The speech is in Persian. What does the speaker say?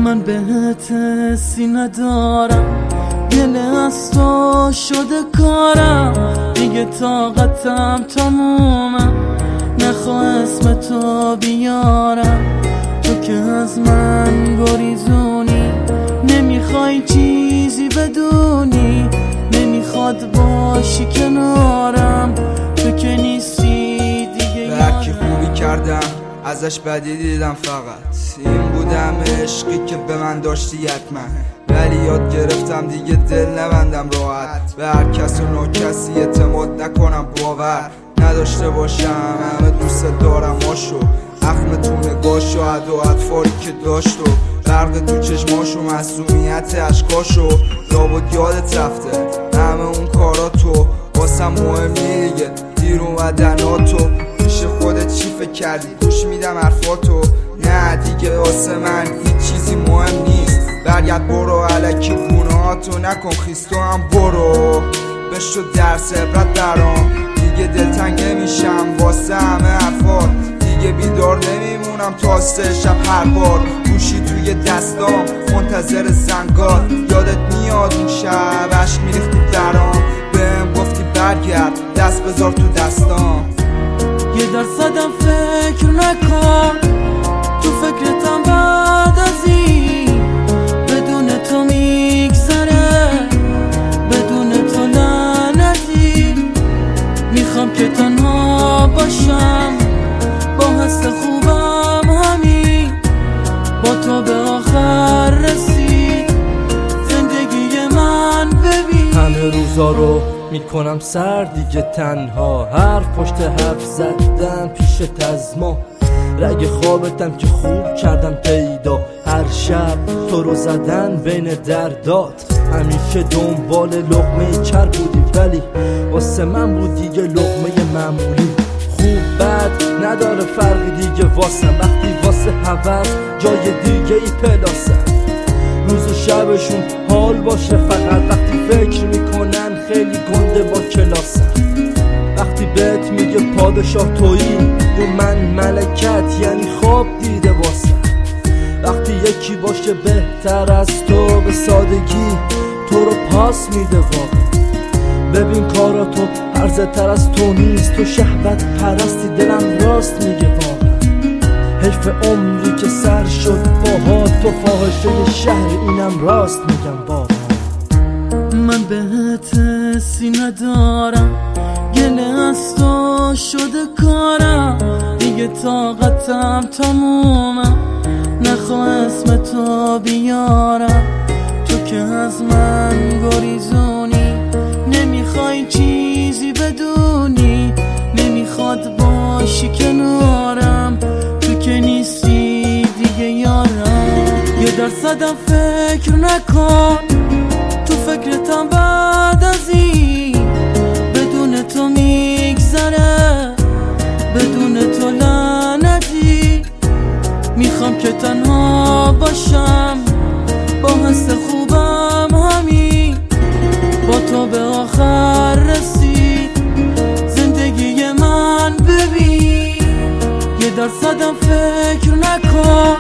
من بهت حسی ندارم، گله از تو شده کارم، دیگه طاقتم تمومه، نخواه اسم تو بیارم. تو که از من گریزونی، نمیخوای چیزی بدونی، نمیخواد باشی کنارم، تو که نیستی دیگه. هرکی خوبی کردم ازش بدی دیدم، فقط این بودم عشقی که به من داشتی حتما، ولی یاد گرفتم دیگه دل نبندم راحت، به هر کس و ناکسی اعتماد نکنم، باور نداشته باشم. همه دوست دارم هاشو، اخم تو نگاشو، عد و اطفاری که داشتو، برق تو چشماشو، معصومیت عشقاشو، لابد یادت رفته همه اون کاراتو، واسم مهم دیگه دیر اومدناتو، پیش خودت چی فکر کردی؟ گوش میدم حرفاتو، نه دیگه واسه من هیچ چیزی مهم نیست، برگرد برو الکی گناهاتو نکن خیس، تو هم برو بشو درس عبرت برام، دیگه دلتنگ نمیشم واسه همه حرفات، دیگه بیدار نمیمونم تا 3 شب هر بار، گوشی توی دستام منتظر زنگات، یادت میاد اون شب عشق میریختی برام، بهم گفتی برگرد دست بذار تو دستام. یه درصدم فکر نکن، تو فکرتم بعد از این، بدون تو میگذره، بدون تو لعنتی، میخوام که تنها باشم، با حس خوبم همین، با تو به آخر رسید زندگی من. ببین همه روزا رو میکنم سر دیگه تنها، حرف پشت حرف زدن پیشت از ما، رگ خوابتم که خوب کردم پیدا، هر شب تو رو زدن بین دردات، همیشه دنبال لقمه کر بودی، ولی واسه من بود دیگه لقمه معمولی، خوب بد نداره فرقی دیگه واسم، وقتی واسه هوس جای دیگه ای پلاسم، روز و شبشون حال باشه فقط، وقتی فکر میکنن خیلی گنده با کلاسم، وقتی بهت میگه پادشاه تویی و من ملکت، یعنی خواب دیده واسم، وقتی یکی باشه بهتر از تو به سادگی تو رو پاس میده واقعا. ببین کارا تو عرضه تر از تو نیست، تو شهوت پرستی، دلم راست میگه واقعا، حیف عمری که سر شد باها، تو فاحشه شهر اینم راست میگم واقعا. من بهت حسی ندارم، گله از تو شده کارم، دیگه طاقتم تمومه، نخواه اسم تو بیارم، تو که از من گریزونی، نمیخوای چیزی بدونی، نمیخواد باشی کنارم، تو که نیستی دیگه یارم. یه درصدم فکر نکن، تو فکرتم بعد از این، بدون تو میگذره، بدون تو لعنتی، میخوام که تنها باشم، با حس خوبم همین، با تو به آخر رسید زندگی من. ببین یه درصدم فکر نکن،